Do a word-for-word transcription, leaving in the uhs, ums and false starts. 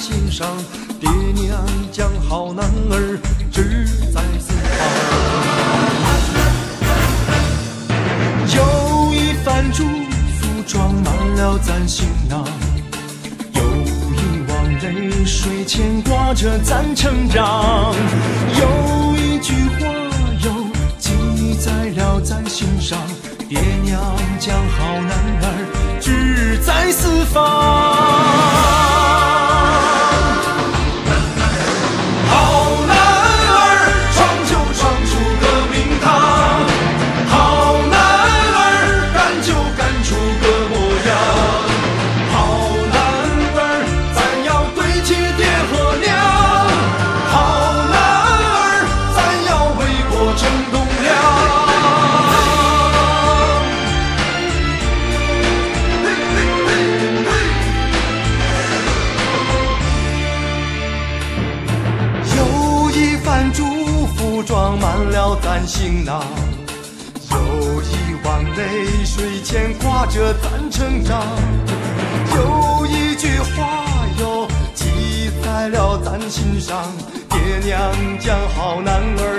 心上，爹娘将好男儿志在四方。有一番祝福装满了咱行囊，有一汪泪水牵挂着咱成长，有一句话又记在了咱心上，爹娘将好男儿志在四方。装满了咱行囊，有一汪泪水牵挂着咱成长，有一句话又记在了咱心上，爹娘将好男儿